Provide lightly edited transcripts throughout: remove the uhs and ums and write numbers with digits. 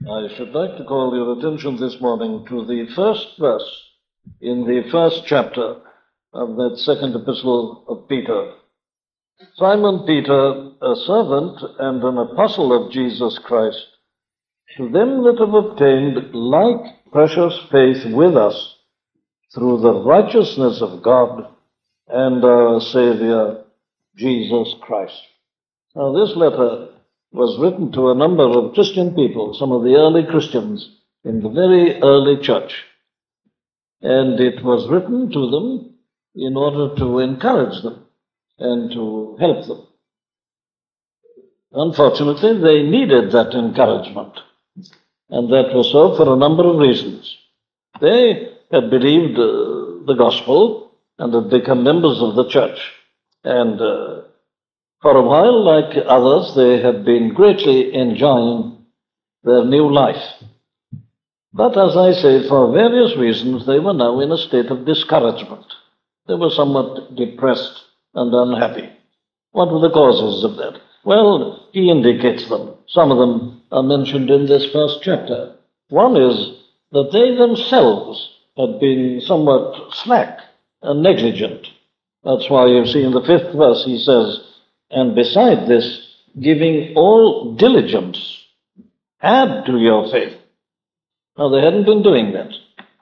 I should like to call your attention this morning to the first verse in the first chapter of that second epistle of Peter. Simon Peter, a servant and an apostle of Jesus Christ, to them that have obtained like precious faith with us through the righteousness of God and our Savior, Jesus Christ. Now, this letter was written to a number of Christian people, some of the early Christians in the very early church. And it was written to them in order to encourage them and to help them. Unfortunately, they needed that encouragement, and that was so for a number of reasons. They had believed the gospel and had become members of the church, and for a while, like others, they had been greatly enjoying their new life. But as I say, for various reasons, they were now in a state of discouragement. They were somewhat depressed and unhappy. What were the causes of that? Well, he indicates them. Some of them are mentioned in this first chapter. One is that they themselves had been somewhat slack and negligent. That's why you see in the 5th verse he says, and beside this, giving all diligence, add to your faith. Now, they hadn't been doing that.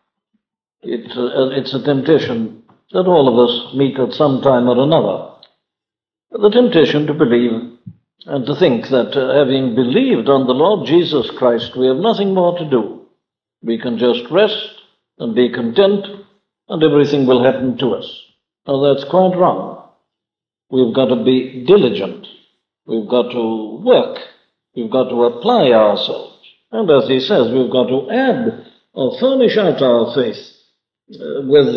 It's a temptation that all of us meet at some time or another. The temptation to believe and to think that having believed on the Lord Jesus Christ, we have nothing more to do. We can just rest and be content, and everything will happen to us. Now, that's quite wrong. We've got to be diligent. We've got to work. We've got to apply ourselves. And as he says, we've got to add or furnish out our faith with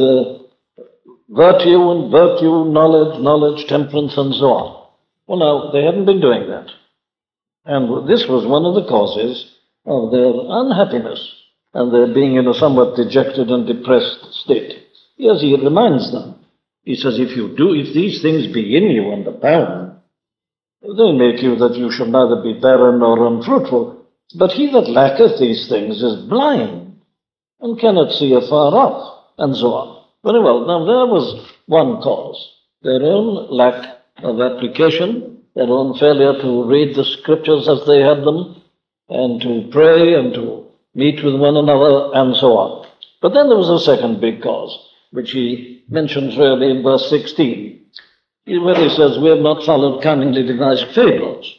virtue, knowledge, temperance, and so on. Well, now, they hadn't been doing that. And this was one of the causes of their unhappiness and their being in a somewhat dejected and depressed state. Yes, he reminds them. He says, if these things be in you and abound, they make you that you shall neither be barren nor unfruitful. But he that lacketh these things is blind, and cannot see afar off, and so on. Very well, now there was one cause, their own lack of application, their own failure to read the scriptures as they had them, and to pray, and to meet with one another, and so on. But then there was a second big cause, which he mentions really in verse 16, where he says, we have not followed cunningly devised fables.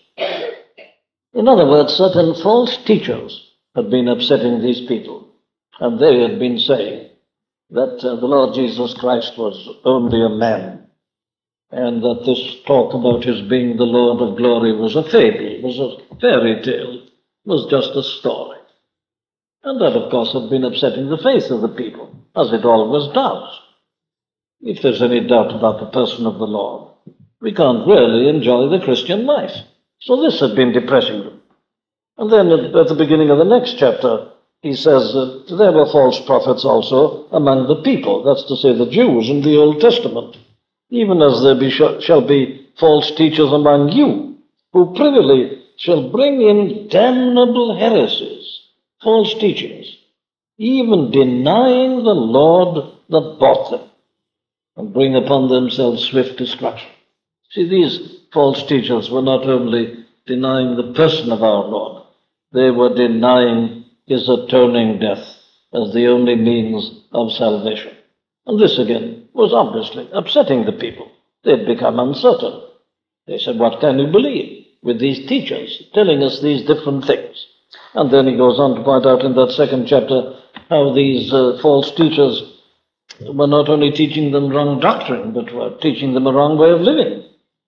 In other words, certain false teachers had been upsetting these people, and they had been saying that the Lord Jesus Christ was only a man, and that this talk about his being the Lord of glory was a fable, was a fairy tale, was just a story. And that, of course, had been upsetting the faith of the people, as it always does. If there's any doubt about the person of the Lord, we can't really enjoy the Christian life. So this had been depressing them. And then at the beginning of the next chapter, he says that there were false prophets also among the people, that's to say the Jews in the Old Testament, even as there shall be false teachers among you, who privily shall bring in damnable heresies, false teachings, even denying the Lord that bought them, and bring upon themselves swift destruction. See, these false teachers were not only denying the person of our Lord, they were denying his atoning death as the only means of salvation. And this again was obviously upsetting the people. They'd become uncertain. They said, what can you believe with these teachers telling us these different things? And then he goes on to point out in that second chapter how these false teachers were not only teaching them wrong doctrine, but were teaching them a wrong way of living.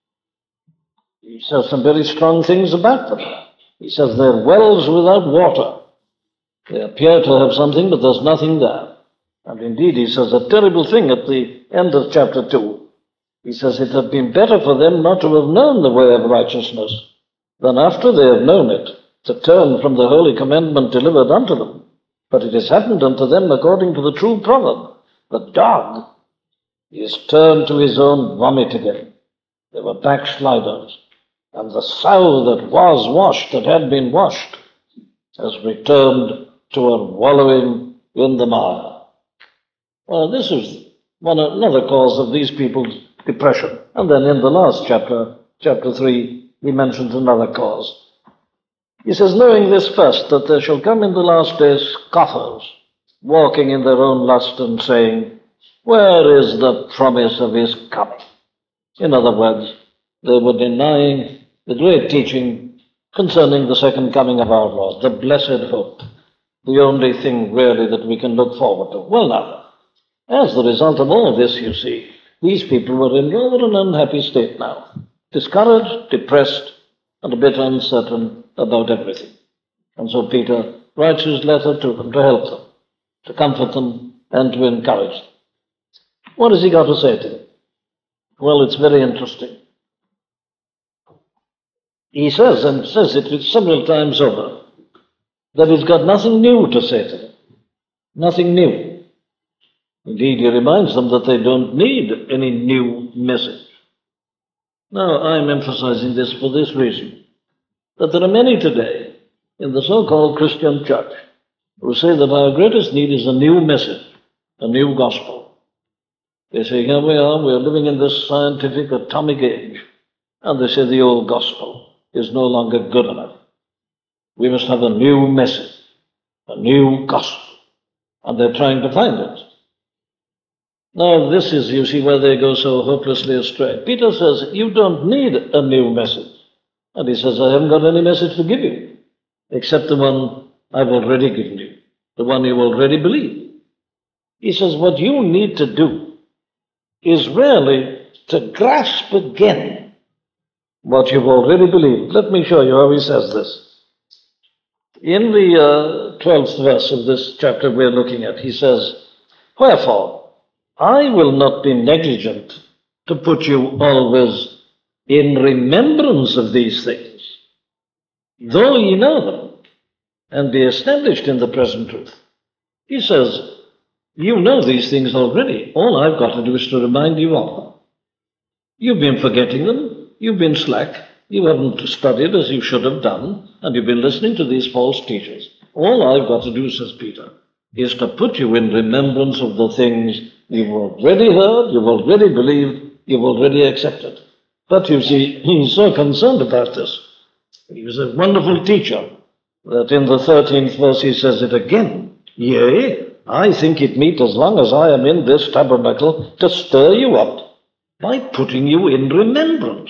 He says some very strong things about them. He says they're wells without water. They appear to have something, but there's nothing there. And indeed, he says a terrible thing at the end of chapter 2. He says it had been better for them not to have known the way of righteousness than after they have known it, to turn from the holy commandment delivered unto them. But it has happened unto them according to the true proverb, the dog is turned to his own vomit again. They were backsliders. And the sow that was washed, that had been washed, has returned to a wallowing in the mire. Well, this is another cause of these people's depression. And then in the last chapter, chapter 3, he mentions another cause. He says, knowing this first, that there shall come in the last days scoffers, walking in their own lust and saying, where is the promise of his coming? In other words, they were denying the great teaching concerning the second coming of our Lord, the blessed hope, the only thing really that we can look forward to. Well now, as the result of all this, you see, these people were in rather an unhappy state now, discouraged, depressed, and a bit uncertain about everything. And so Peter writes his letter to them to help them, to comfort them, and to encourage them. What has he got to say to them? Well, it's very interesting. He says, and says it several times over, that he's got nothing new to say to them. Nothing new. Indeed, he reminds them that they don't need any new message. Now, I'm emphasizing this for this reason, that there are many today in the so-called Christian church who say that our greatest need is a new message, a new gospel. They say, here we are living in this scientific atomic age, and they say the old gospel is no longer good enough. We must have a new message, a new gospel, and they're trying to find it. Now, this is, you see, where they go so hopelessly astray. Peter says, you don't need a new message. And he says, I haven't got any message to give you, except the one I've already given you, the one you already believe. He says, what you need to do is really to grasp again what you've already believed. Let me show you how he says this. In the 12th verse of this chapter we're looking at, he says, wherefore, I will not be negligent to put you always in remembrance of these things, though ye know them, and be established in the present truth. He says, you know these things already. All I've got to do is to remind you of them. You've been forgetting them. You've been slack. You haven't studied as you should have done, and you've been listening to these false teachers. All I've got to do, says Peter, is to put you in remembrance of the things you've already heard, you've already believed, you've already accepted. But you see, he's so concerned about this. He was a wonderful teacher that in the 13th verse he says it again. Yea, I think it meet as long as I am in this tabernacle to stir you up by putting you in remembrance.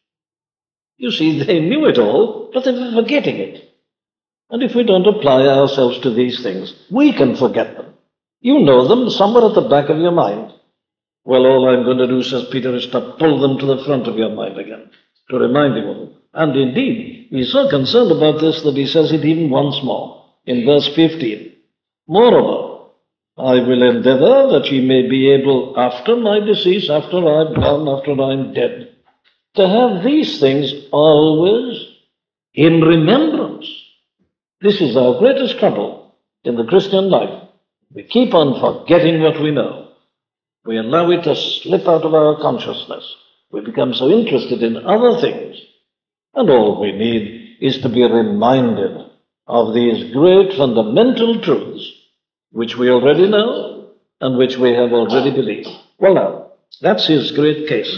You see, they knew it all, but they were forgetting it. And if we don't apply ourselves to these things, we can forget them. You know them somewhere at the back of your mind. Well, all I'm going to do, says Peter, is to pull them to the front of your mind again, to remind you of them. And indeed, he's so concerned about this that he says it even once more in verse 15. Moreover, I will endeavor that ye may be able, after my decease, after I've gone, after I'm dead, to have these things always in remembrance. This is our greatest trouble in the Christian life. We keep on forgetting what we know. We allow it to slip out of our consciousness. We become so interested in other things. And all we need is to be reminded of these great fundamental truths, which we already know and which we have already believed. Well, now, that's his great case.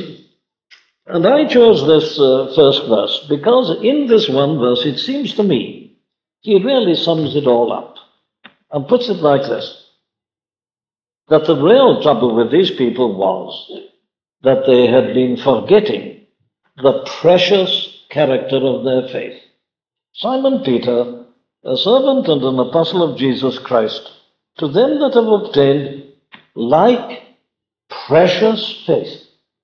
And I chose this first verse because in this one verse, it seems to me, he really sums it all up and puts it like this, that the real trouble with these people was that they had been forgetting the precious character of their faith. Simon Peter, a servant and an apostle of Jesus Christ, to them that have obtained like precious faith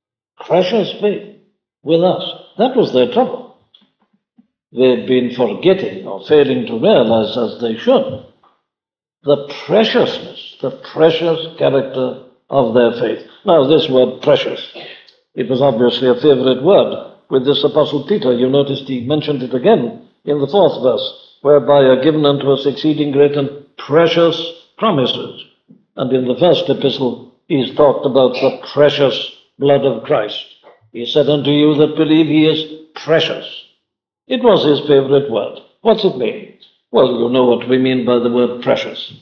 with us. That was their trouble. They'd been forgetting or failing to realize, as they should, the preciousness, the precious character of their faith. Now, this word precious, it was obviously a favorite word with this apostle Peter. You noticed he mentioned it again in the 4th verse, whereby are given unto us exceeding great and precious promises. And in the first epistle, he's talked about the precious blood of Christ. He said unto you that believe he is precious. It was his favorite word. What's it mean? Well, you know what we mean by the word precious.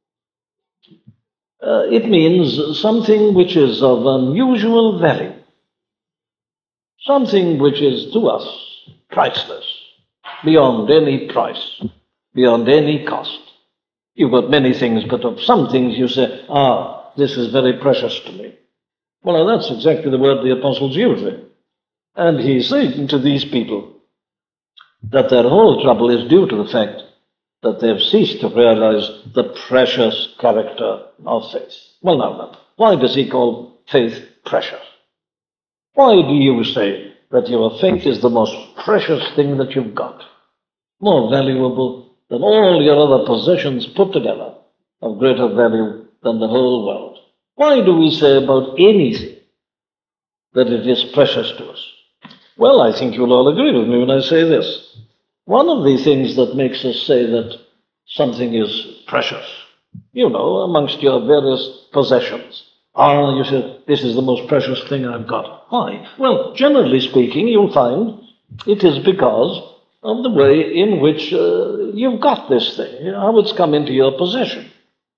It means something which is of unusual value, something which is to us priceless, beyond any price, beyond any cost. You've got many things, but of some things you say, this is very precious to me. Well, now that's exactly the word the apostle's using. And he's saying to these people that their whole trouble is due to the fact that they've ceased to realize the precious character of faith. Well, now, why does he call faith precious? Why do you say that your faith is the most precious thing that you've got, more valuable than all your other possessions put together, of greater value than the whole world? Why do we say about anything that it is precious to us? Well, I think you'll all agree with me when I say this. One of the things that makes us say that something is precious, amongst your various possessions, you say, this is the most precious thing I've got. Why? Well, generally speaking, you'll find it is because of the way in which you've got this thing, how it's come into your possession.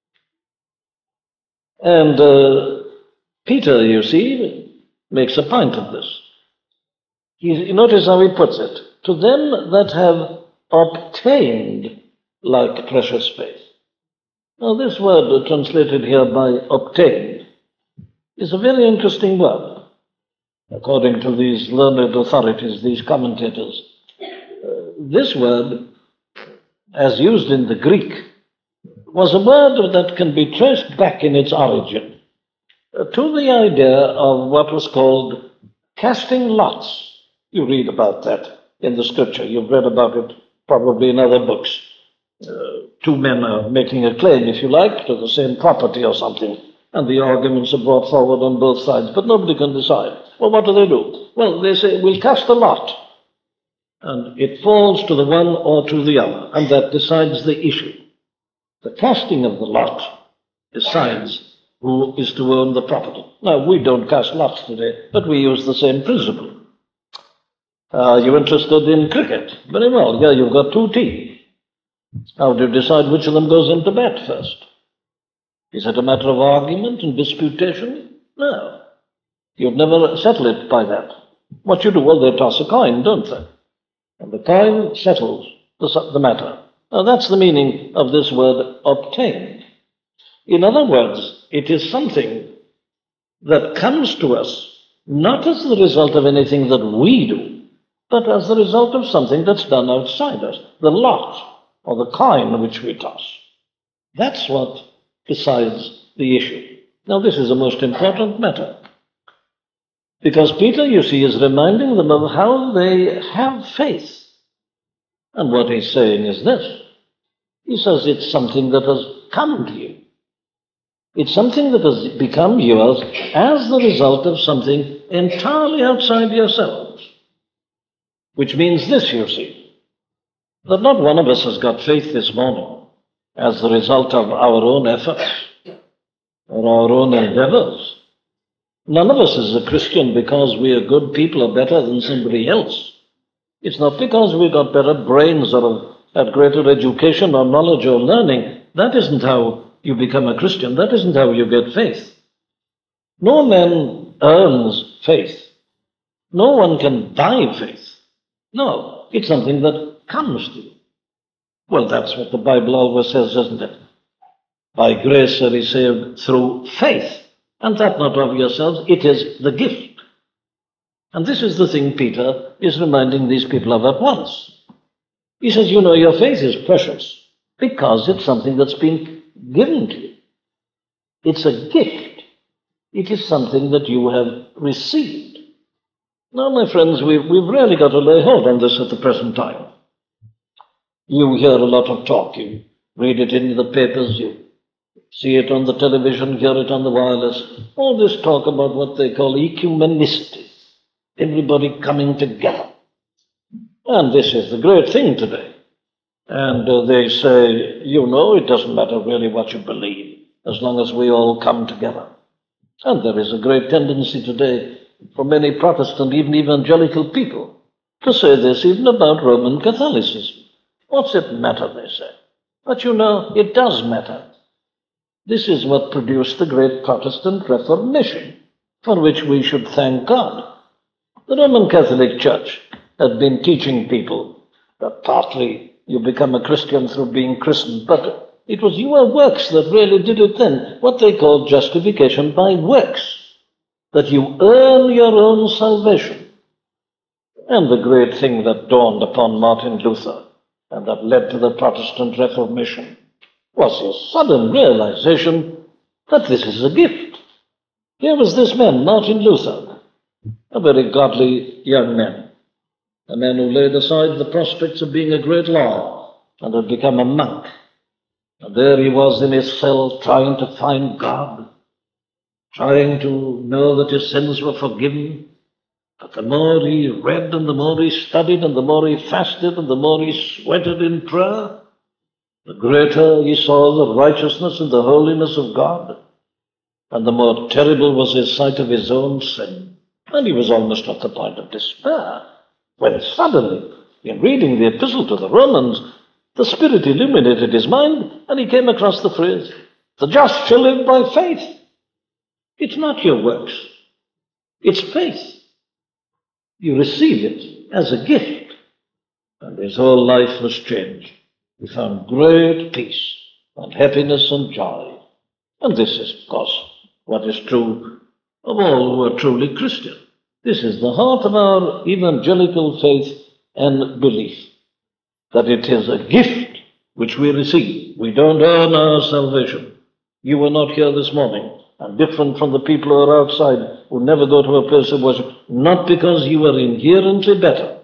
And Peter, you see, makes a point of this. Notice how he puts it. To them that have obtained like precious faith. Now, this word translated here by obtained is a very interesting word, according to these learned authorities, these commentators. This word, as used in the Greek, was a word that can be traced back in its origin to the idea of what was called casting lots. You read about that in the scripture. You've read about it probably in other books. Two men are making a claim, if you like, to the same property or something, and the arguments are brought forward on both sides, but nobody can decide. Well, what do? Well, they say, we'll cast a lot, and it falls to the one or to the other, and that decides the issue. The casting of the lot decides who is to own the property. Now, we don't cast lots today, but we use the same principle. Are you interested in cricket? Very well. Yeah, you've got two teams. How do you decide which of them goes into bat first? Is it a matter of argument and disputation? No. You'd never settle it by that. What you do, well, they toss a coin, don't they? And the coin settles the matter. Now, that's the meaning of this word obtained. In other words, it is something that comes to us not as the result of anything that we do, but as the result of something that's done outside us, the lot or the coin which we toss. That's what decides the issue. Now, this is a most important matter, because Peter, you see, is reminding them of how they have faith. And what he's saying is this. He says it's something that has come to you. It's something that has become yours as the result of something entirely outside yourselves. Which means this, you see, that not one of us has got faith this morning as the result of our own efforts or our own endeavors. None of us is a Christian because we are good people or better than somebody else. It's not because we've got better brains or have greater education or knowledge or learning. That isn't how you become a Christian. That isn't how you get faith. No man earns faith. No one can buy faith. No, it's something that comes to you. Well, that's what the Bible always says, isn't it? By grace are ye saved through faith. And that not of yourselves, it is the gift. And this is the thing Peter is reminding these people of at once. He says, your faith is precious because it's something that's been given to you. It's a gift. It is something that you have received. Now, my friends, we've really got to lay hold on this at the present time. You hear a lot of talk. You read it in the papers. You see it on the television, hear it on the wireless. All this talk about what they call ecumenicity. Everybody coming together. And this is the great thing today. And they say, it doesn't matter really what you believe, as long as we all come together. And there is a great tendency today for many Protestant, even evangelical people, to say this even about Roman Catholicism. What's it matter, they say. But you know, it does matter. This is what produced the great Protestant Reformation, for which we should thank God. The Roman Catholic Church had been teaching people that partly you become a Christian through being christened, but it was your works that really did it then, what they called justification by works, that you earn your own salvation. And the great thing that dawned upon Martin Luther and that led to the Protestant Reformation was his sudden realization that this is a gift. Here was this man, Martin Luther, a very godly young man, a man who laid aside the prospects of being a great lawyer and had become a monk. And there he was in his cell trying to find God, trying to know that his sins were forgiven. But the more he read and the more he studied and the more he fasted and the more he sweated in prayer, the greater he saw the righteousness and the holiness of God, and the more terrible was his sight of his own sin. And he was almost at the point of despair, when suddenly, in reading the epistle to the Romans, the Spirit illuminated his mind, and he came across the phrase, "The just shall live by faith." It's not your works. It's faith. You receive it as a gift. And his whole life was changed. He found great peace and happiness and joy. And this is, of course, what is true of all who are truly Christian. This is the heart of our evangelical faith and belief, that it is a gift which we receive. We don't earn our salvation. You were not here this morning, and different from the people who are outside, who never go to a place of worship, not because you are inherently better,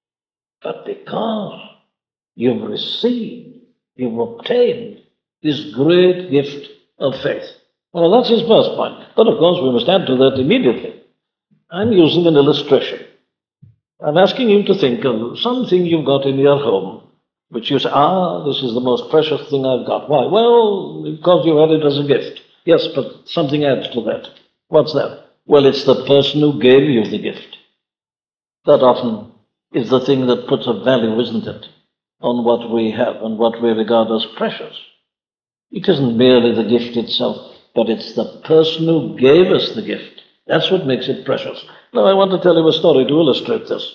but because you've received, you've obtained this great gift of faith. Well, that's his first point. But of course, we must add to that immediately. I'm using an illustration. I'm asking you to think of something you've got in your home, which you say, this is the most precious thing I've got. Why? Well, because you had it as a gift. Yes, but something adds to that. What's that? Well, it's the person who gave you the gift. That often is the thing that puts a value, isn't it, on what we have and what we regard as precious. It isn't merely the gift itself, but it's the person who gave us the gift. That's what makes it precious. Now, I want to tell you a story to illustrate this.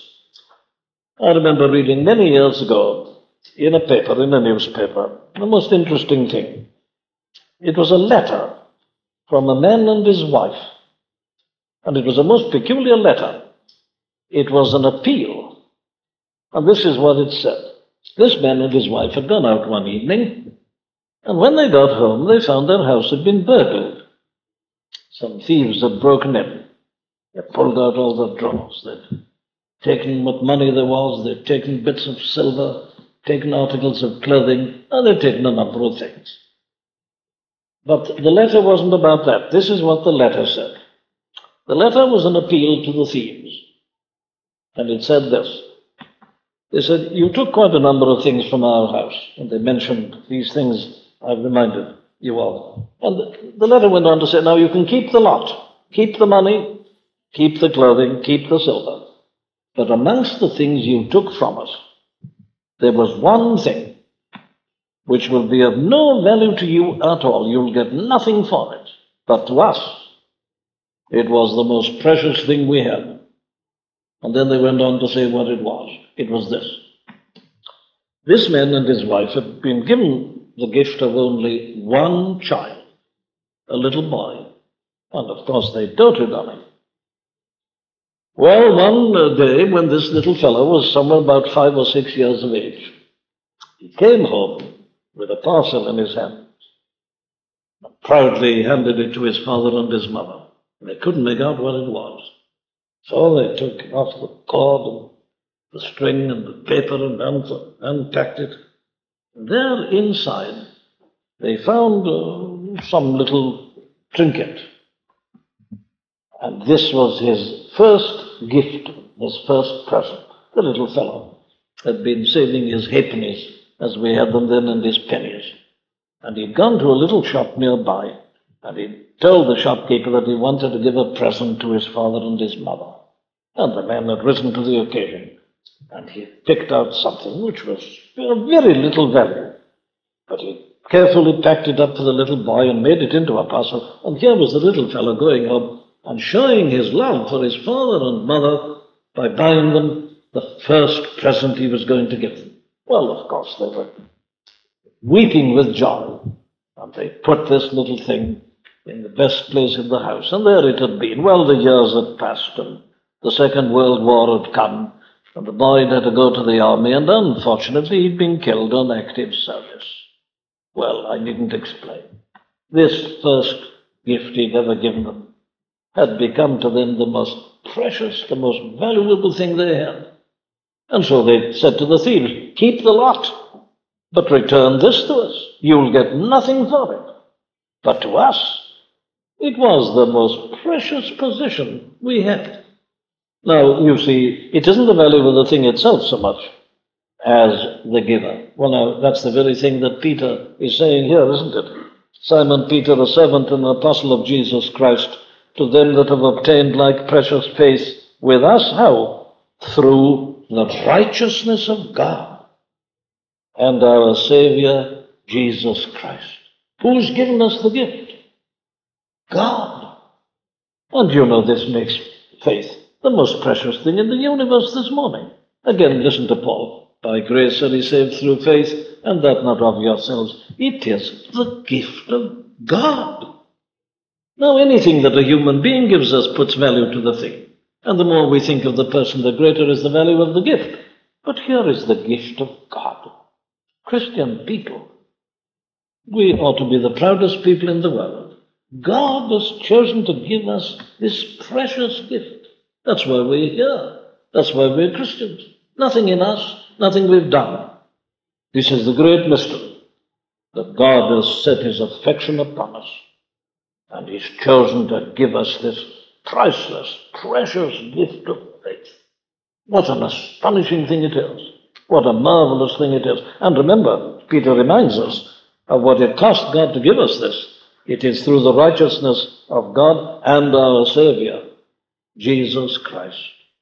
I remember reading many years ago in a newspaper, the most interesting thing. It was a letter from a man and his wife, and it was a most peculiar letter. It was an appeal, and this is what it said. This man and his wife had gone out one evening, and when they got home, they found their house had been burgled. Some thieves had broken in. They pulled out all the drawers. They'd taken what money there was. They'd taken bits of silver, taken articles of clothing, and they'd taken a number of things. But the letter wasn't about that. This is what the letter said. The letter was an appeal to the thieves. And it said this. They said, "You took quite a number of things from our house." And they mentioned these things I've reminded you of. And the letter went on to say, "Now you can keep the lot. Keep the money, keep the clothing, keep the silver. But amongst the things you took from us, there was one thing which will be of no value to you at all. You'll get nothing for it. But to us, it was the most precious thing we had." And then they went on to say what it was. It was this. This man and his wife had been given the gift of only one child, a little boy. And of course they doted on him. Well, one day when this little fellow was somewhere about 5 or 6 years of age, he came home with a parcel in his hand and proudly handed it to his father and his mother. They couldn't make out what it was. So they took off the cord and the string and the paper and unpacked it. And there inside, they found some little trinket. And this was his first gift, his first present. The little fellow had been saving his halfpennies, as we had them then, and his pennies. And he'd gone to a little shop nearby, and he told the shopkeeper that he wanted to give a present to his father and his mother. And the man had risen to the occasion. And he picked out something which was of very little value. But he carefully packed it up for the little boy and made it into a parcel. And here was the little fellow going home and showing his love for his father and mother by buying them the first present he was going to give them. Well, of course, they were weeping with joy. And they put this little thing in the best place in the house. And there it had been. Well, the years had passed, and the Second World War had come, and the boy had to go to the army, and unfortunately he'd been killed on active service. Well, I needn't explain. This first gift he'd ever given them had become to them the most precious, the most valuable thing they had. And so they said to the thieves, "Keep the lot, but return this to us. You'll get nothing for it." But to us, it was the most precious possession we had. Now, you see, it isn't the value of the thing itself so much as the giver. Well, now, that's the very thing that Peter is saying here, isn't it? Simon Peter, a servant and apostle of Jesus Christ, to them that have obtained like precious faith with us, how? Through the righteousness of God and our Savior, Jesus Christ. Who's given us the gift? God. And you know this makes faith the most precious thing in the universe this morning. Again, listen to Paul. By grace are ye saved through faith, and that not of yourselves. It is the gift of God. Now, anything that a human being gives us puts value to the thing. And the more we think of the person, the greater is the value of the gift. But here is the gift of God. Christian people, we ought to be the proudest people in the world. God has chosen to give us this precious gift. That's why we're here. That's why we're Christians. Nothing in us, nothing we've done. This is the great mystery, that God has set his affection upon us, and he's chosen to give us this priceless, precious gift of faith. What an astonishing thing it is. What a marvelous thing it is. And remember, Peter reminds us of what it cost God to give us this. It is through the righteousness of God and our Savior, Jesus Christ.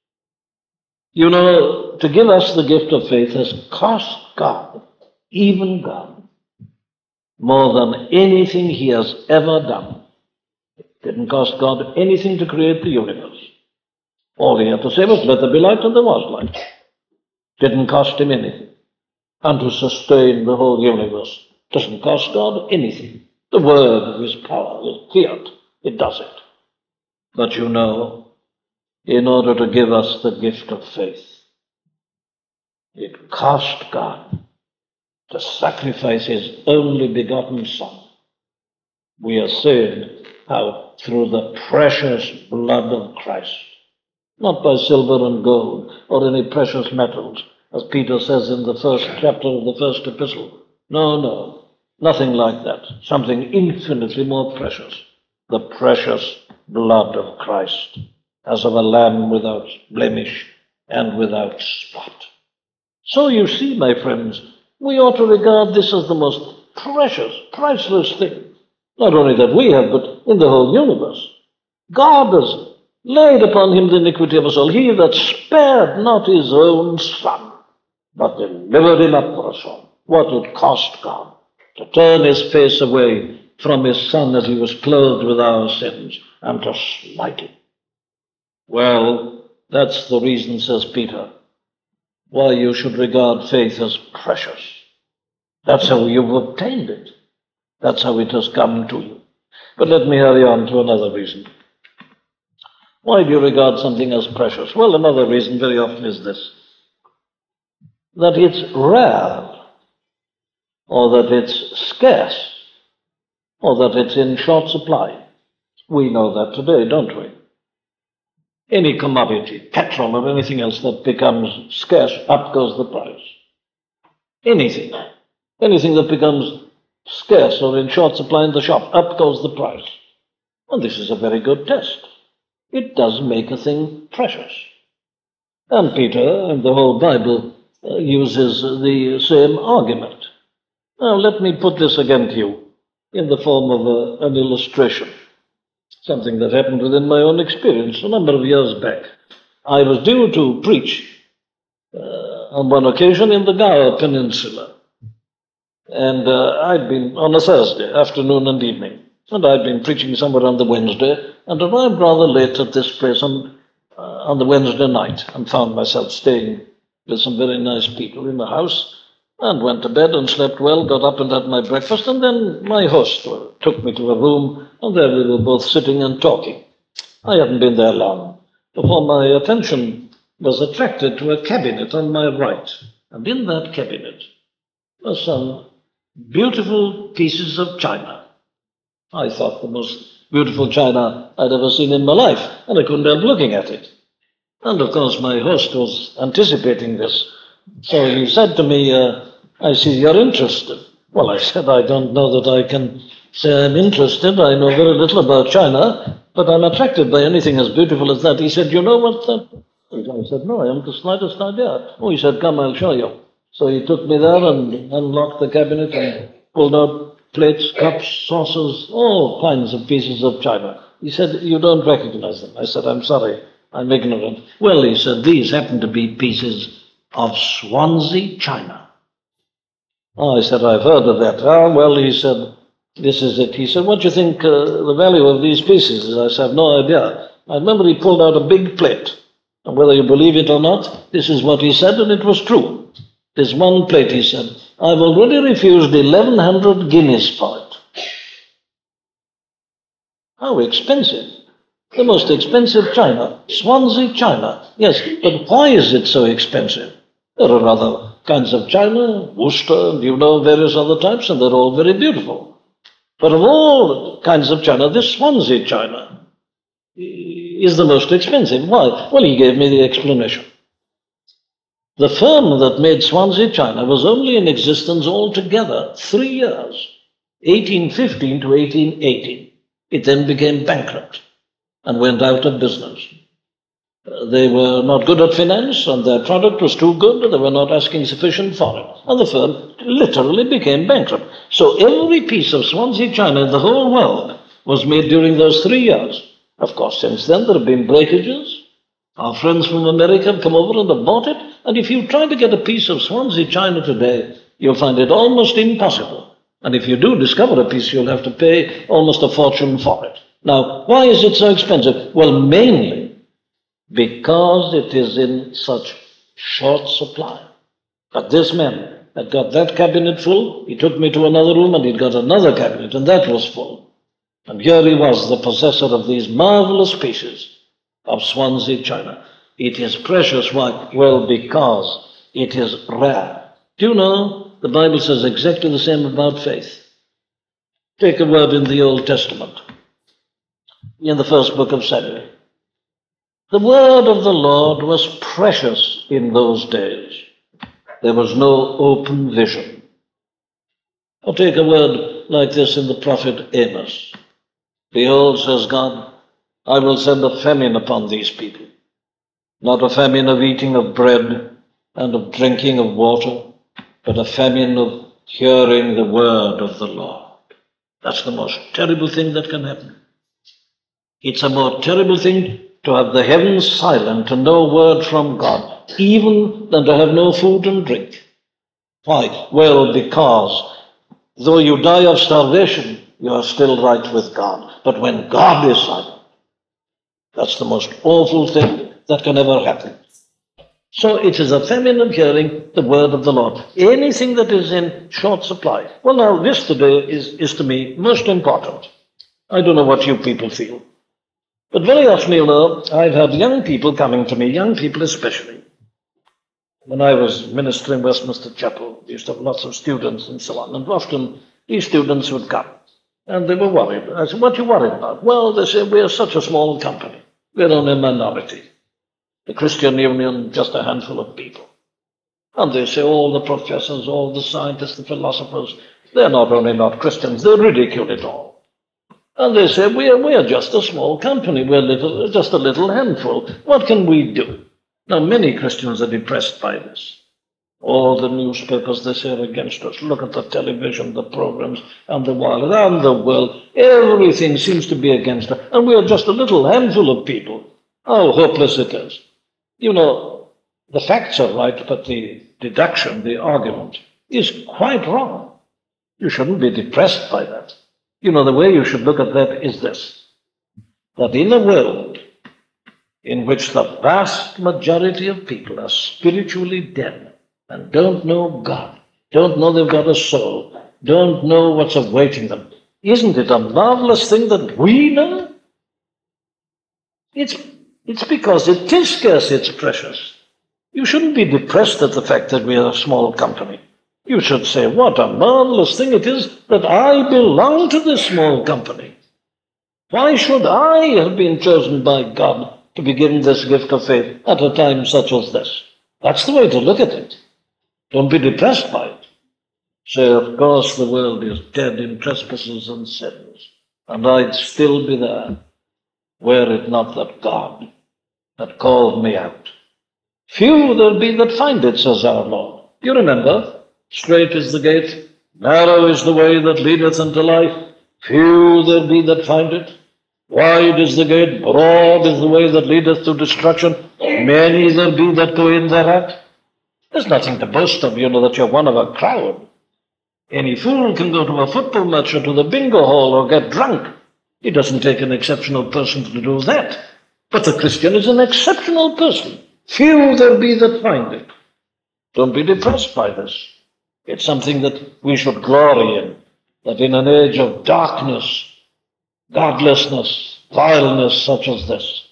You know, to give us the gift of faith has cost God, even God, more than anything he has ever done. It didn't cost God anything to create the universe. All he had to say was, "Let there be light," and there was light. Didn't cost him anything. And to sustain the whole universe doesn't cost God anything. The word of his power, his fiat, it does it. But you know, in order to give us the gift of faith, it cost God to sacrifice his only begotten Son. We are saved how? Through the precious blood of Christ. Not by silver and gold or any precious metals, as Peter says in the first chapter of the first epistle. No, nothing like that. Something infinitely more precious. The precious blood of Christ, as of a lamb without blemish and without spot. So you see, my friends, we ought to regard this as the most precious, priceless thing. Not only that we have, but in the whole universe. God has laid upon him the iniquity of us all. He that spared not his own Son, but delivered him up for us all. What it cost God to turn his face away from his Son as he was clothed with our sins and to smite him. Well, that's the reason, says Peter, why you should regard faith as precious. That's how you've obtained it. That's how it has come to you. But let me hurry on to another reason. Why do you regard something as precious? Well, another reason very often is this, that it's rare, or that it's scarce, or that it's in short supply. We know that today, don't we? Any commodity, petrol or anything else that becomes scarce, up goes the price. Anything that becomes scarce or in short supply in the shop, up goes the price. And this is a very good test. It does make a thing precious. And Peter and the whole Bible uses the same argument. Now, let me put this again to you in the form of an illustration, something that happened within my own experience a number of years back. I was due to preach on one occasion in the Gower Peninsula. And I'd been on a Thursday, afternoon and evening. And I'd been preaching somewhere on the Wednesday and arrived rather late at this place on the Wednesday night and found myself staying with some very nice people in the house and went to bed and slept well, got up and had my breakfast, and then my host took me to a room, and there we were both sitting and talking. I hadn't been there long before my attention was attracted to a cabinet on my right, and in that cabinet were some beautiful pieces of china. I thought the most beautiful china I'd ever seen in my life, and I couldn't help looking at it. And of course my host was anticipating this. So he said to me, I see you're interested. Well, I said, I don't know that I can say I'm interested. I know very little about China, but I'm attracted by anything as beautiful as that. He said, you know what that is? I said, no, I haven't the slightest idea. Oh, he said, come, I'll show you. So he took me there and unlocked the cabinet and pulled out plates, cups, saucers, all kinds of pieces of china. He said, you don't recognize them. I said, I'm sorry, I'm ignorant. Well, he said, these happen to be pieces of Swansea china. Oh, I said, I've heard of that. Ah, well, he said, this is it. He said, what do you think the value of these pieces is? I said, I have no idea. I remember he pulled out a big plate. And whether you believe it or not, this is what he said, and it was true. This one plate, he said, I've already refused 1,100 guineas for it. How expensive. The most expensive china, Swansea china. Yes, but why is it so expensive? There are other kinds of china, Worcester, and various other types, and they're all very beautiful. But of all kinds of china, this Swansea china is the most expensive. Why? Well, he gave me the explanation. The firm that made Swansea china was only in existence altogether 3 years, 1815 to 1818. It then became bankrupt and went out of business. They were not good at finance, and their product was too good, and they were not asking sufficient for it. And the firm literally became bankrupt. So every piece of Swansea china in the whole world was made during those 3 years. Of course, since then there have been breakages. Our friends from America have come over and have bought it, and if you try to get a piece of Swansea china today, you'll find it almost impossible. And if you do discover a piece, you'll have to pay almost a fortune for it. Now, why is it so expensive? Well, mainly because it is in such short supply. But this man had got that cabinet full. He took me to another room and he'd got another cabinet, and that was full. And here he was, the possessor of these marvelous pieces of Swansea china. It is precious. Why? Well, because it is rare. Do you know, the Bible says exactly the same about faith. Take a word in the Old Testament, in the first book of Samuel. The word of the Lord was precious in those days. There was no open vision. Or take a word like this in the prophet Amos. Behold, says God, I will send a famine upon these people, not a famine of eating of bread and of drinking of water, but a famine of hearing the word of the Lord. That's the most terrible thing that can happen. It's a more terrible thing to have the heavens silent and no word from God, even than to have no food and drink. Why? Well, because though you die of starvation, you are still right with God. But when God is silent, that's the most awful thing that can ever happen. So it is a famine of hearing the word of the Lord. Anything that is in short supply. Well, now, this today is to me most important. I don't know what you people feel. But very often, I've had young people coming to me, young people especially. When I was ministering Westminster Chapel, we used to have lots of students and so on, and often these students would come, and they were worried. I said, what are you worried about? Well, they say, we're such a small company. We're only a minority. The Christian Union, just a handful of people. And they say, all the professors, all the scientists, the philosophers, they're not only not Christians, they ridicule it all. And they say, we're just a small company, we're just a little handful. What can we do? Now, many Christians are depressed by this. All the newspapers, they say, are against us. Look at the television, the programs, and the world, and the world. Everything seems to be against us. And we're just a little handful of people. How hopeless it is. the facts are right, but the deduction, the argument, is quite wrong. You shouldn't be depressed by that. The way you should look at that is this, that in a world in which the vast majority of people are spiritually dead and don't know God, don't know they've got a soul, don't know what's awaiting them, isn't it a marvelous thing that we know? It's because it is scarce, it's precious. You shouldn't be depressed at the fact that we are a small company. You should say, what a marvelous thing it is that I belong to this small company. Why should I have been chosen by God to be given this gift of faith at a time such as this? That's the way to look at it. Don't be depressed by it. Say, of course the world is dead in trespasses and sins, and I'd still be there, were it not that God had called me out. Few there be that find it, says our Lord. You remember, straight is the gate, narrow is the way that leadeth unto life. Few there be that find it. Wide is the gate, broad is the way that leadeth to destruction. Many there be that go in thereat. There's nothing to boast of, that you're one of a crowd. Any fool can go to a football match or to the bingo hall or get drunk. It doesn't take an exceptional person to do that. But the Christian is an exceptional person. Few there be that find it. Don't be depressed by this. It's something that we should glory in, that in an age of darkness, godlessness, vileness such as this,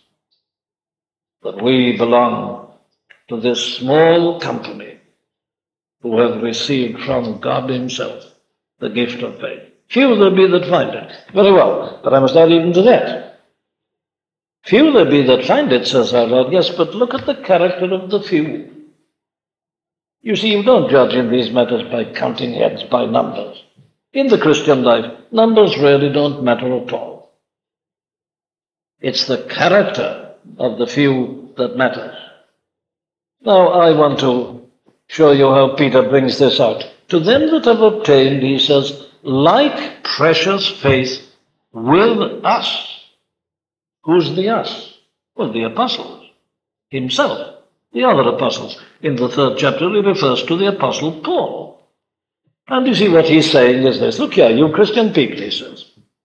that we belong to this small company who have received from God himself the gift of faith. Few there be that find it. Very well, but I must add even to that. Few there be that find it, says our Lord. Yes, but look at the character of the few. You see, you don't judge in these matters by counting heads, by numbers. In the Christian life, numbers really don't matter at all. It's the character of the few that matters. Now, I want to show you how Peter brings this out. To them that have obtained, he says, like precious faith with us. Who's the us? Well, the apostles, himself, the other apostles. In the 3rd chapter, he refers to the apostle Paul. And you see what he's saying is this. Look here, you Christian people, he says.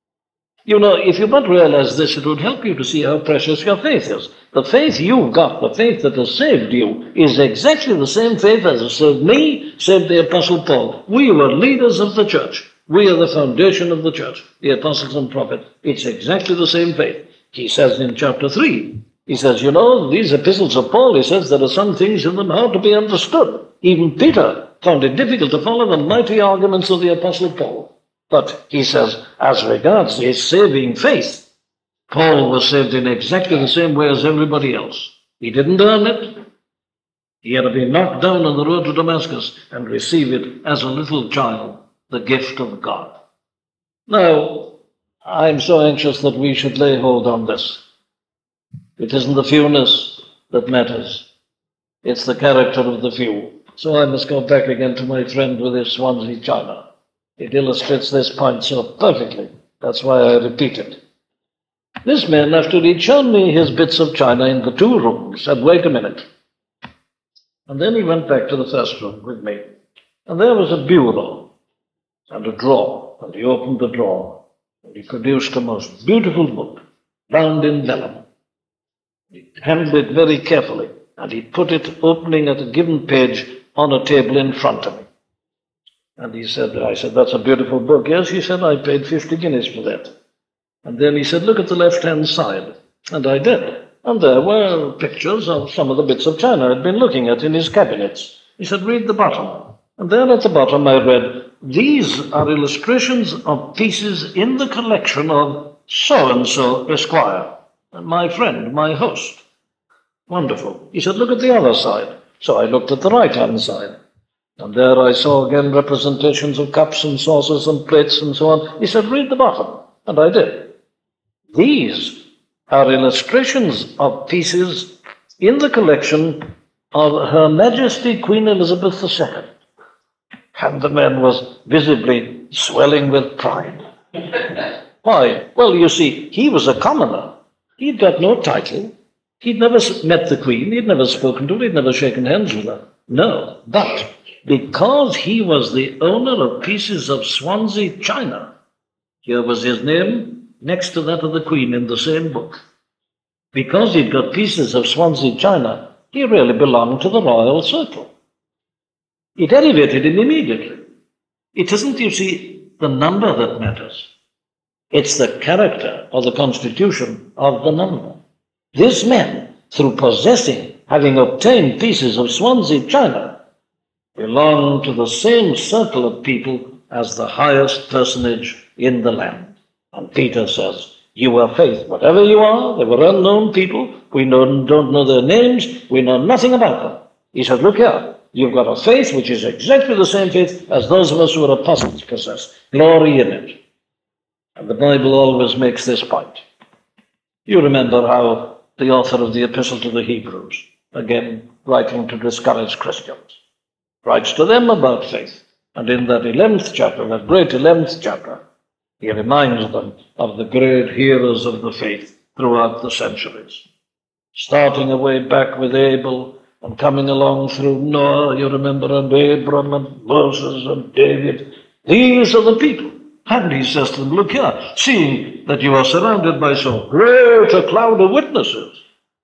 If you but realize this, it would help you to see how precious your faith is. The faith you've got, the faith that has saved you, is exactly the same faith as has saved me, saved the apostle Paul. We were leaders of the church. We are the foundation of the church, the apostles and prophets. It's exactly the same faith. He says in chapter 3, he says, these epistles of Paul, he says, there are some things in them hard to be understood. Even Peter found it difficult to follow the mighty arguments of the apostle Paul. But he says, as regards his saving faith, Paul was saved in exactly the same way as everybody else. He didn't earn it. He had to be knocked down on the road to Damascus and receive it as a little child, the gift of God. Now, I'm so anxious that we should lay hold on this. It isn't the fewness that matters. It's the character of the few. So I must go back again to my friend with his Swansea china. It illustrates this point so perfectly. That's why I repeat it. This man, after he'd shown me his bits of china in the 2 rooms, said, wait a minute. And then he went back to the 1st room with me. And there was a bureau and a drawer. And he opened the drawer. And he produced a most beautiful book, bound in vellum. He handled it very carefully. And he put it, opening at a given page, on a table in front of me. And I said, that's a beautiful book. Yes, he said, I paid 50 guineas for that. And then he said, look at the left-hand side. And I did. And there were pictures of some of the bits of china I'd been looking at in his cabinets. He said, read the bottom. And there at the bottom I read, these are illustrations of pieces in the collection of so-and-so Esquire, my friend, my host. Wonderful. He said, look at the other side. So I looked at the right-hand side. And there I saw again representations of cups and saucers and plates and so on. He said, read the bottom. And I did. These are illustrations of pieces in the collection of Her Majesty Queen Elizabeth II. And the man was visibly swelling with pride. Why? Well, you see, he was a commoner. He'd got no title. He'd never met the Queen, he'd never spoken to her, he'd never shaken hands with her. No, but because he was the owner of pieces of Swansea china, here was his name next to that of the Queen in the same book. Because he'd got pieces of Swansea china, he really belonged to the royal circle. It elevated him immediately. It isn't, you see, the number that matters. It's the character or the constitution of the number. This man, through possessing, having obtained pieces of Swansea china, belonged to the same circle of people as the highest personage in the land. And Peter says, you are faith, whatever you are. They were unknown people. We don't know their names. We know nothing about them. He said, look here, you've got a faith which is exactly the same faith as those of us who are apostles possess. Glory in it. And the Bible always makes this point. You remember how the author of the Epistle to the Hebrews, again writing to discourage Christians, writes to them about faith. And in that 11th chapter, that great 11th chapter, he reminds them of the great heroes of the faith throughout the centuries. Starting away back with Abel and coming along through Noah, you remember, and Abram and Moses and David. These are the people. And he says to them, look here, seeing that you are surrounded by so great a cloud of witnesses,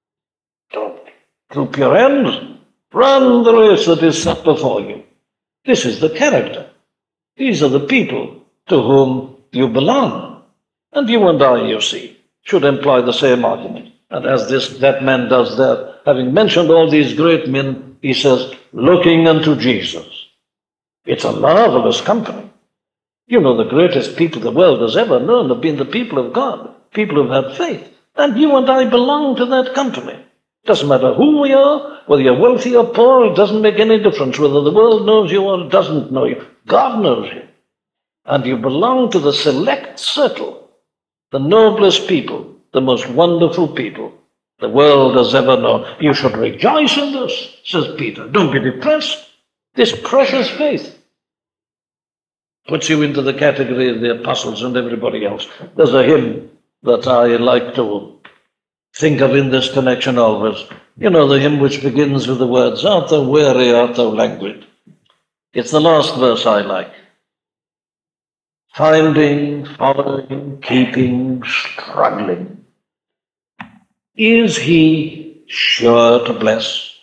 don't droop your hands, run the race that is set before you. This is the character. These are the people to whom you belong. And you and I, you see, should employ the same argument. And as that man does there, having mentioned all these great men, he says, looking unto Jesus. It's a marvelous company. You know, the greatest people the world has ever known have been the people of God, people who have had faith. And you and I belong to that company. Doesn't matter who we are, whether you're wealthy or poor, it doesn't make any difference whether the world knows you or doesn't know you. God knows you. And you belong to the select circle, the noblest people, the most wonderful people the world has ever known. You should rejoice in this, says Peter. Don't be depressed. This precious faith puts you into the category of the apostles and everybody else. There's a hymn that I like to think of in this connection always. You know, the hymn which begins with the words, art thou weary, art thou languid? It's the last verse I like. Finding, following, keeping, struggling. Is he sure to bless?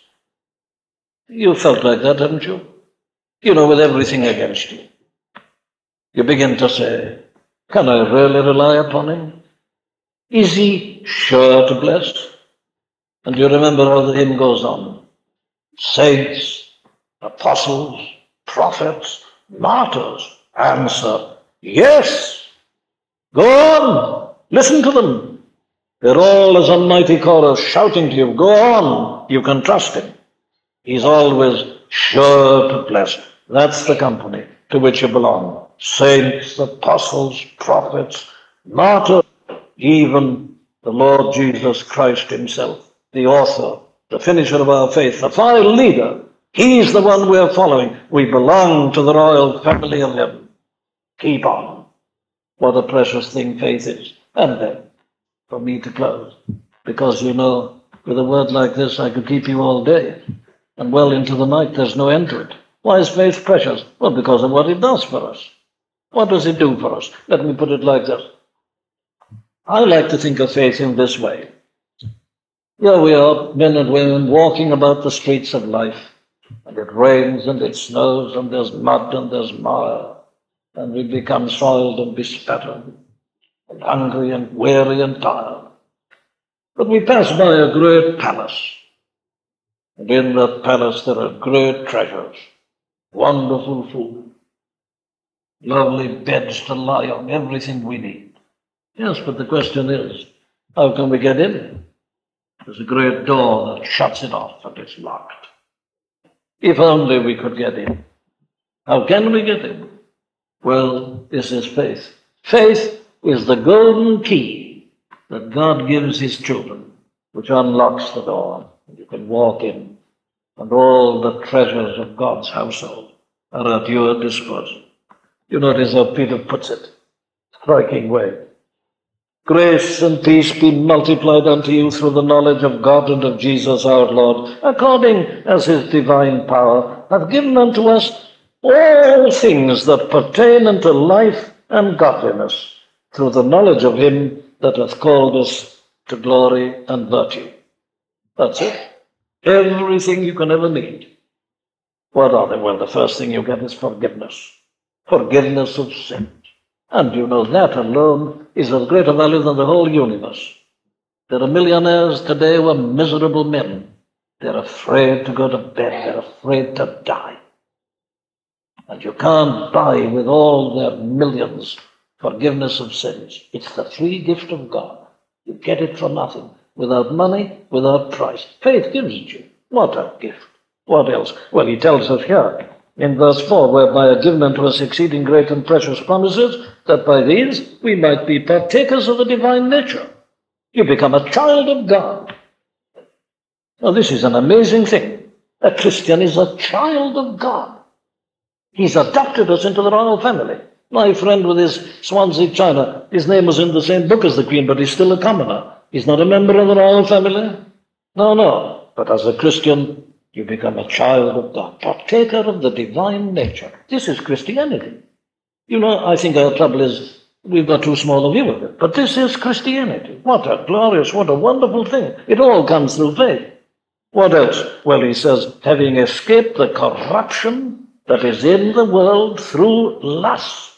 You felt like that, haven't you? You know, with everything against you. You begin to say, can I really rely upon him? Is he sure to bless? And you remember how the hymn goes on. Saints, apostles, prophets, martyrs answer, yes. Go on, listen to them. They're all as a mighty chorus shouting to you, go on, you can trust him. He's always sure to bless. That's the company to which you belong. Saints, apostles, prophets, martyrs, even the Lord Jesus Christ himself, the author, the finisher of our faith, the final leader. He's the one we're following. We belong to the royal family of heaven. Keep on. What a precious thing faith is. And then, for me to close, because you know, with a word like this, I could keep you all day, and well into the night. There's no end to it. Why is faith precious? Well, because of what it does for us. What does it do for us? Let me put it like this. I like to think of faith in this way. Here we are, men and women, walking about the streets of life, and it rains and it snows and there's mud and there's mire, and we become soiled and bespattered, and hungry and weary and tired. But we pass by a great palace, and in that palace there are great treasures, wonderful food, lovely beds to lie on, everything we need. Yes, but the question is, how can we get in? There's a great door that shuts it off and it's locked. If only we could get in. How can we get in? Well, this is faith. Faith is the golden key that God gives his children, which unlocks the door. You can walk in, and all the treasures of God's household are at your disposal. You notice how Peter puts it, striking way. Grace and peace be multiplied unto you through the knowledge of God and of Jesus our Lord, according as his divine power hath given unto us all things that pertain unto life and godliness, through the knowledge of him that hath called us to glory and virtue. That's it. Everything you can ever need. What are they? Well, the first thing you get is forgiveness. Forgiveness of sin. And you know that alone is of greater value than the whole universe. There are millionaires today who are miserable men. They're afraid to go to bed. They're afraid to die. And you can't buy with all their millions forgiveness of sins. It's the free gift of God. You get it for nothing, without money, without price. Faith gives it you. What a gift. What else? Well, he tells us here in verse 4, whereby are given unto us exceeding great and precious promises, that by these we might be partakers of the divine nature. You become a child of God. Now, this is an amazing thing. A Christian is a child of God. He's adopted us into the royal family. My friend with his Swansea china, his name was in the same book as the Queen, but he's still a commoner. He's not a member of the royal family. No. But as a Christian, you become a child of God, partaker of the divine nature. This is Christianity. You know, I think our trouble is we've got too small a view of it. But this is Christianity. What a glorious, what a wonderful thing. It all comes through faith. What else? Well, he says, having escaped the corruption that is in the world through lust.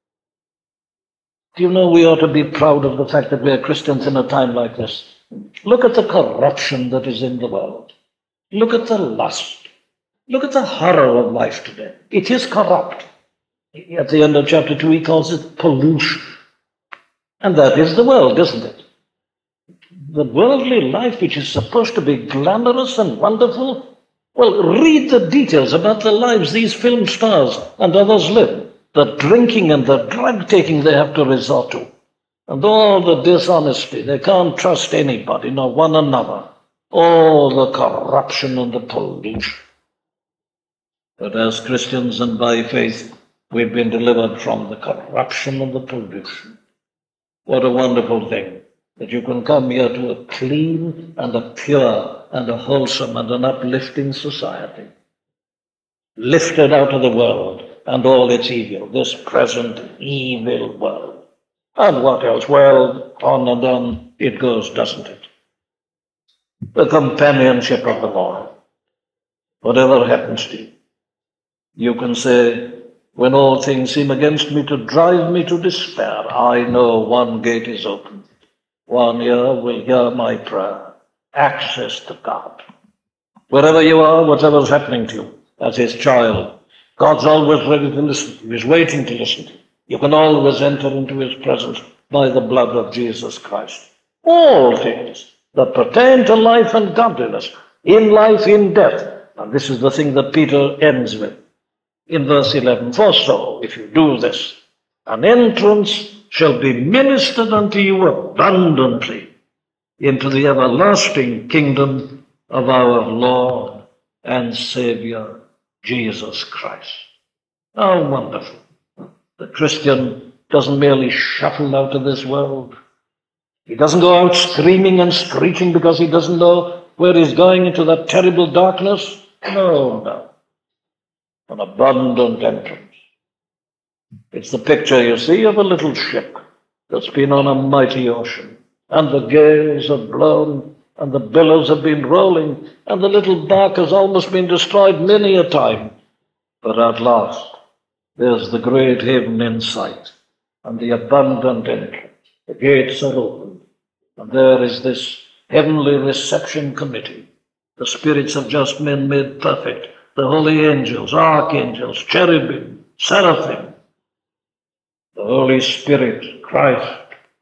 Do you know we ought to be proud of the fact that we are Christians in a time like this? Look at the corruption that is in the world. Look at the lust. Look at the horror of life today. It is corrupt. At the end of chapter 2, he calls it pollution. And that is the world, isn't it? The worldly life, which is supposed to be glamorous and wonderful. Well, read the details about the lives these film stars and others live. The drinking and the drug taking they have to resort to. And all the dishonesty. They can't trust anybody, nor one another. All the corruption and the pollution. But as Christians and by faith, we've been delivered from the corruption and the pollution. What a wonderful thing that you can come here to a clean and a pure and a wholesome and an uplifting society. Lifted out of the world and all its evil, this present evil world. And what else? Well, on and on it goes, doesn't it? The companionship of the Lord. Whatever happens to you, you can say, when all things seem against me to drive me to despair, I know one gate is open. One ear will hear my prayer. Access to God. Wherever you are, whatever's happening to you, as his child, God's always ready to listen to you. He's waiting to listen to you. You can always enter into his presence by the blood of Jesus Christ. All things that pertain to life and godliness, in life, in death. And this is the thing that Peter ends with in verse 11. For so, if you do this, an entrance shall be ministered unto you abundantly into the everlasting kingdom of our Lord and Savior, Jesus Christ. How wonderful. The Christian doesn't merely shuffle out of this world. He doesn't go out screaming and screeching because he doesn't know where he's going into that terrible darkness. No. An abundant entrance. It's the picture, you see, of a little ship that's been on a mighty ocean. And the gales have blown, and the billows have been rolling, and the little bark has almost been destroyed many a time. But at last, there's the great haven in sight, and the abundant entrance. The gates are opened, and there is this heavenly reception committee, the spirits of just men made perfect, the holy angels, archangels, cherubim, seraphim, the Holy Spirit, Christ,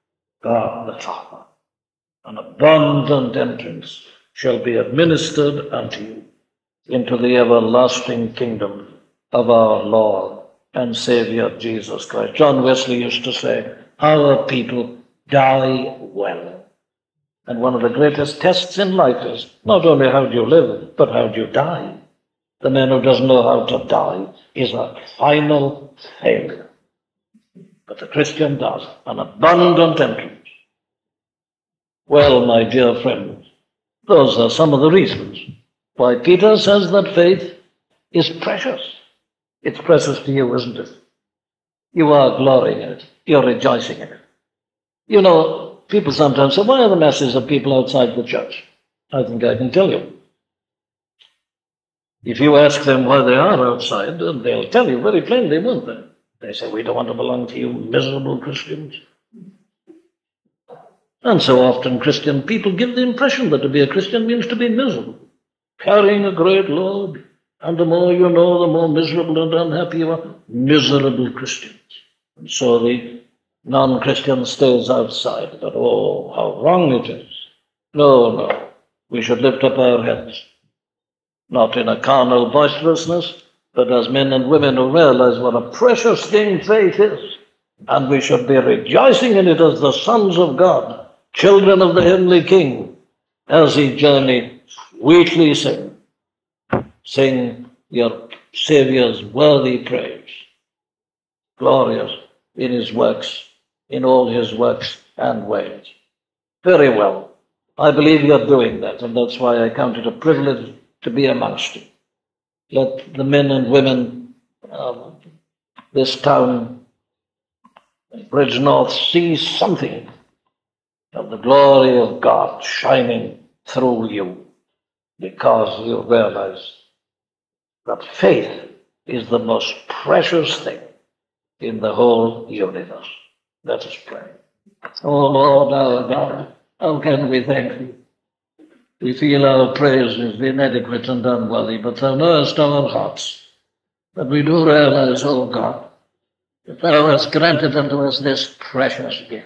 God the Father. An abundant entrance shall be administered unto you into the everlasting kingdom of our Lord and Savior Jesus Christ. John Wesley used to say, our people die well. And one of the greatest tests in life is not only how do you live, but how do you die. The man who doesn't know how to die is a final failure. But the Christian does, an abundant entrance Well, my dear friend, those are some of the reasons why Peter says that faith is precious. It's precious to you, isn't it? You are glorying in it. You're rejoicing in it. You know, people sometimes say, why are the masses of people outside the church? I think I can tell you. If you ask them why they are outside, they'll tell you very plainly, won't they? They say, we don't want to belong to you miserable Christians. And so often Christian people give the impression that to be a Christian means to be miserable, carrying a great load. And the more you know, the more miserable and unhappy you are. Miserable Christians. And so the non-Christian stays outside. But oh, how wrong it is. No. We should lift up our heads, not in a carnal boisterousness, but as men and women who realize what a precious thing faith is. And we should be rejoicing in it as the sons of God, children of the heavenly King, as he journeyed, sweetly sing your Saviour's worthy praise. Glorious in his works, in all his works and ways. Very well. I believe you're doing that, and that's why I count it a privilege to be amongst you. Let the men and women of this town, Bridgnorth, see something of the glory of God shining through you, because you realize that faith is the most precious thing in the whole universe. Let us pray. Oh Lord our God, how can we thank thee? We feel our praise is inadequate and unworthy, but thou knowest our hearts. But we do realize, oh God, that thou hast granted unto us this precious gift.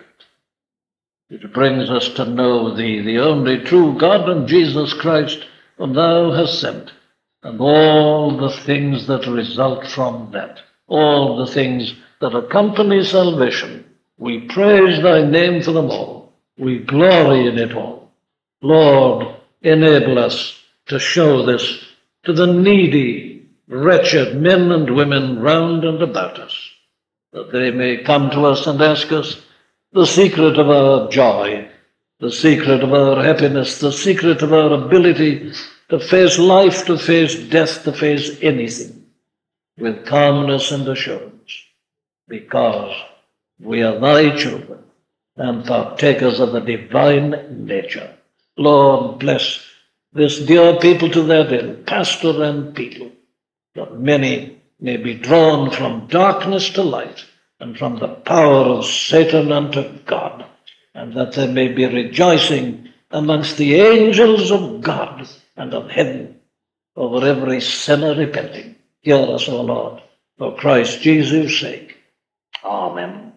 It brings us to know thee, the only true God, and Jesus Christ, whom thou hast sent, and all the things that result from that, all the things that accompany salvation. We praise thy name for them all. We glory in it all. Lord, enable us to show this to the needy, wretched men and women round and about us, that they may come to us and ask us the secret of our joy, the secret of our happiness, the secret of our ability to face life, to face death, to face anything with calmness and assurance, because we are thy children and partakers of the divine nature. Lord, bless this dear people to their end, pastor and people, that many may be drawn from darkness to light and from the power of Satan unto God, and that they may be rejoicing amongst the angels of God and of heaven over every sinner repenting. Hear us, O Lord, for Christ Jesus' sake. Amen.